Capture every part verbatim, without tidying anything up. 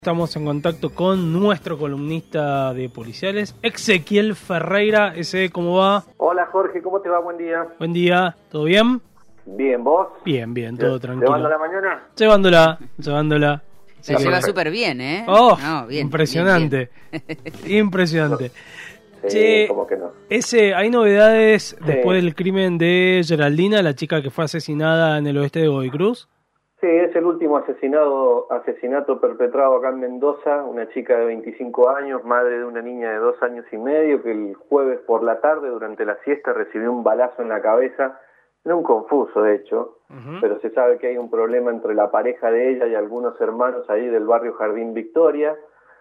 Estamos en contacto con nuestro columnista de policiales, Ezequiel Ferreira. Ese, ¿cómo va? Hola Jorge, ¿cómo te va? Buen día. Buen día, ¿todo bien? Bien, ¿vos? Bien, bien, todo tranquilo. ¿Llevando la mañana? Llevándola, llevándola. Se que... lleva súper bien, ¿eh? Oh, no, bien, impresionante, bien, bien. impresionante. Sí, Che, ¿cómo que no? Ese, ¿hay novedades Sí. después del crimen de Geraldina, la chica que fue asesinada en el oeste de Godoy Cruz? Sí, es el último asesinado, asesinato perpetrado acá en Mendoza, una chica de veinticinco años, madre de una niña de dos años y medio, que el jueves por la tarde, durante la siesta, recibió un balazo en la cabeza, era un confuso de hecho, uh-huh. pero se sabe que hay un problema entre la pareja de ella y algunos hermanos ahí del barrio Jardín Victoria,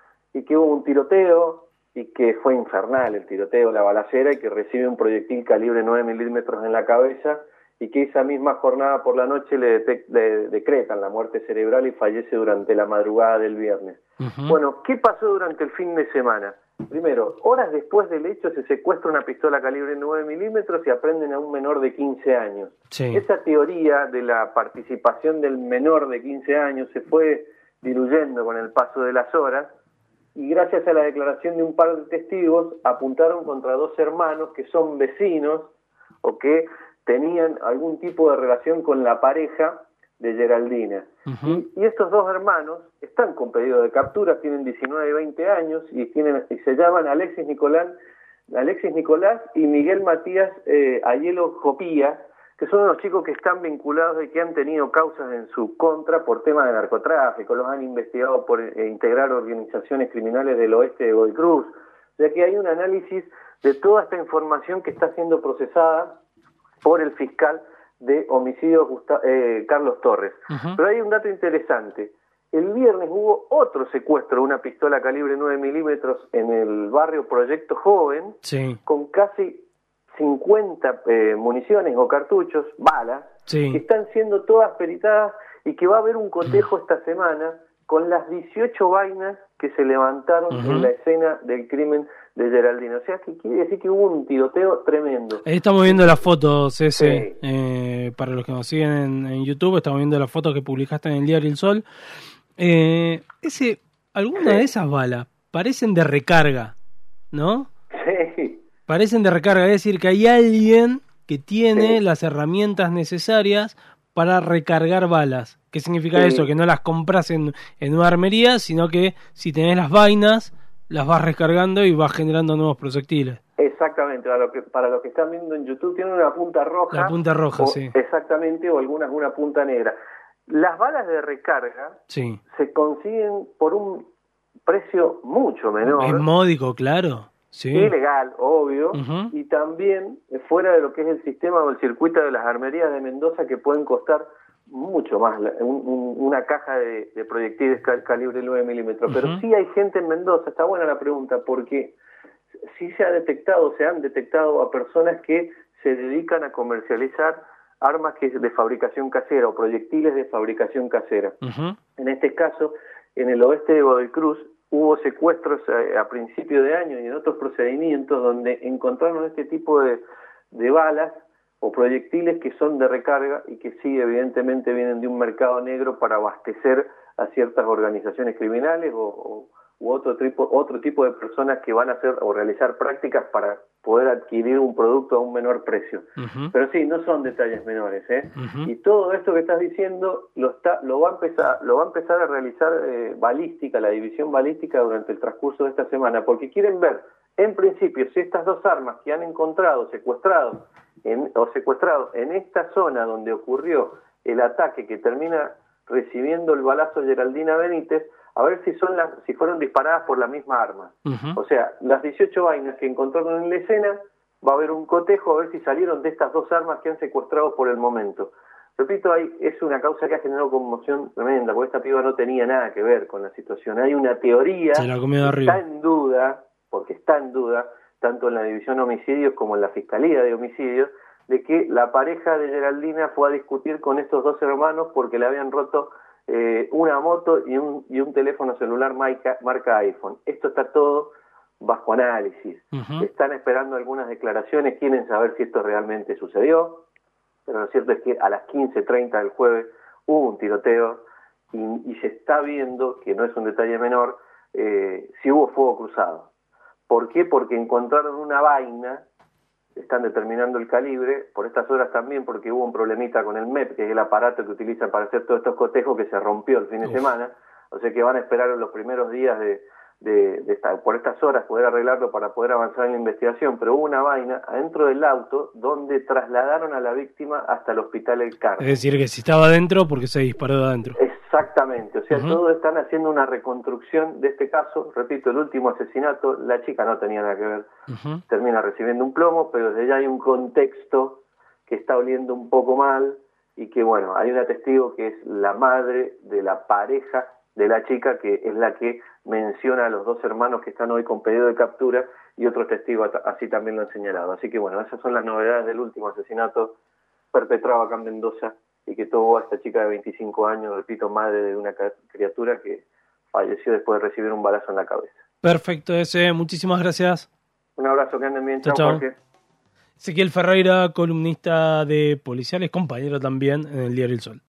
y que hubo un tiroteo, y que fue infernal el tiroteo, la balacera, y que recibe un proyectil calibre nueve milímetros en la cabeza, y que esa misma jornada por la noche le, detec- le decretan la muerte cerebral y fallece durante la madrugada del viernes. Uh-huh. Bueno, ¿qué pasó durante el fin de semana? Primero, horas después del hecho se secuestra una pistola calibre nueve milímetros y aprenden a un menor de quince años. Sí. Esa teoría de la participación del menor de quince años se fue diluyendo con el paso de las horas y gracias a la declaración de un par de testigos apuntaron contra dos hermanos que son vecinos o que tenían algún tipo de relación con la pareja de Geraldina. Uh-huh. Y, y estos dos hermanos están con pedido de captura, tienen diecinueve y veinte años y, tienen, y se llaman Alexis Nicolás, Alexis Nicolás y Miguel Matías eh, Ayelo Jopía, que son unos chicos que están vinculados y que han tenido causas en su contra por temas de narcotráfico, los han investigado por eh, integrar organizaciones criminales del oeste de Godoy Cruz, ya que hay un análisis de toda esta información que está siendo procesada por el fiscal de homicidio Gustavo, eh, Carlos Torres. Uh-huh. Pero hay un dato interesante. El viernes hubo otro secuestro de una pistola calibre nueve milímetros en el barrio Proyecto Joven, sí. con casi cincuenta eh, municiones o cartuchos, balas, sí. que están siendo todas peritadas y que va a haber un cotejo uh-huh. esta semana con las dieciocho vainas que se levantaron uh-huh. en la escena del crimen de Geraldina. O sea, que quiere decir que hubo un tiroteo tremendo. Ahí estamos viendo las fotos, ese, sí. eh, para los que nos siguen en, en YouTube, estamos viendo las fotos que publicaste en el diario El Sol. Eh, ese, algunas sí. de esas balas parecen de recarga, ¿no? Sí. Parecen de recarga, es decir, que hay alguien que tiene sí. las herramientas necesarias para recargar balas. ¿Qué significa sí. eso? Que no las compras en, en una armería, sino que si tenés las vainas, las vas recargando y vas generando nuevos proyectiles. Exactamente, para lo que, para los que están viendo en YouTube, tienen una punta roja. La punta roja, o, sí. Exactamente, o algunas una punta negra. Las balas de recarga sí. se consiguen por un precio mucho menor. Es módico, claro. Sí. Ilegal, obvio, uh-huh. y también fuera de lo que es el sistema o el circuito de las armerías de Mendoza, que pueden costar mucho más, un, un, una caja de, de proyectiles cal, calibre nueve milímetros. Uh-huh. Pero sí hay gente en Mendoza, está buena la pregunta, porque sí se ha detectado, se han detectado a personas que se dedican a comercializar armas que de fabricación casera o proyectiles de fabricación casera. Uh-huh. En este caso, en el oeste de Godoy Cruz, hubo secuestros a, a principio de año y en otros procedimientos donde encontraron este tipo de, de balas o proyectiles que son de recarga y que sí, evidentemente vienen de un mercado negro para abastecer a ciertas organizaciones criminales o, o u otro tipo, otro tipo de personas que van a hacer o realizar prácticas para poder adquirir un producto a un menor precio. Uh-huh. Pero sí, no son detalles menores, ¿eh? Uh-huh. Y todo esto que estás diciendo lo está, lo va a empezar, lo va a empezar a realizar eh, balística, la división balística durante el transcurso de esta semana, porque quieren ver, en principio, si estas dos armas que han encontrado secuestrado en, o secuestrado en esta zona donde ocurrió el ataque que termina recibiendo el balazo Geraldina Benítez, a ver si son las, si fueron disparadas por la misma arma. Uh-huh. O sea, las dieciocho vainas que encontraron en la escena, va a haber un cotejo a ver si salieron de estas dos armas que han secuestrado por el momento. Repito, hay, es una causa que ha generado conmoción tremenda, porque esta piba no tenía nada que ver con la situación. Hay una teoría Se la comió que arriba. está en duda, porque está en duda, tanto en la División de Homicidios como en la Fiscalía de Homicidios, de que la pareja de Geraldina fue a discutir con estos dos hermanos porque le habían roto Eh, una moto y un, y un teléfono celular marca, marca iPhone. Esto está todo bajo análisis. Uh-huh. Están esperando algunas declaraciones, quieren saber si esto realmente sucedió, pero lo cierto es que a las quince treinta del jueves hubo un tiroteo y, y se está viendo, que no es un detalle menor, eh, si hubo fuego cruzado. ¿Por qué? Porque encontraron una vaina, están determinando el calibre, por estas horas también porque hubo un problemita con el M E P, que es el aparato que utilizan para hacer todos estos cotejos, que se rompió el fin de Uf. semana, o sea que van a esperar en los primeros días de, de, de esta, por estas horas poder arreglarlo para poder avanzar en la investigación, pero hubo una vaina adentro del auto donde trasladaron a la víctima hasta el hospital El Carmen. Es decir, que si estaba adentro, porque se disparó de adentro. Exactamente, o sea, uh-huh. todos están haciendo una reconstrucción de este caso. Repito, el último asesinato, la chica no tenía nada que ver, uh-huh. termina recibiendo un plomo, pero desde ya hay un contexto que está oliendo un poco mal y que, bueno, hay una testigo que es la madre de la pareja de la chica, que es la que menciona a los dos hermanos que están hoy con pedido de captura, y otros testigos así también lo han señalado. Así que, bueno, esas son las novedades del último asesinato perpetrado acá en Mendoza, y que tuvo a esta chica de veinticinco años, repito, madre de una criatura que falleció después de recibir un balazo en la cabeza. Perfecto, ese. Muchísimas gracias. Un abrazo, que anden bien. Chao, chao, chao. Jorge. Ezequiel Ferreira, columnista de Policiales, compañero también en el Diario El Sol.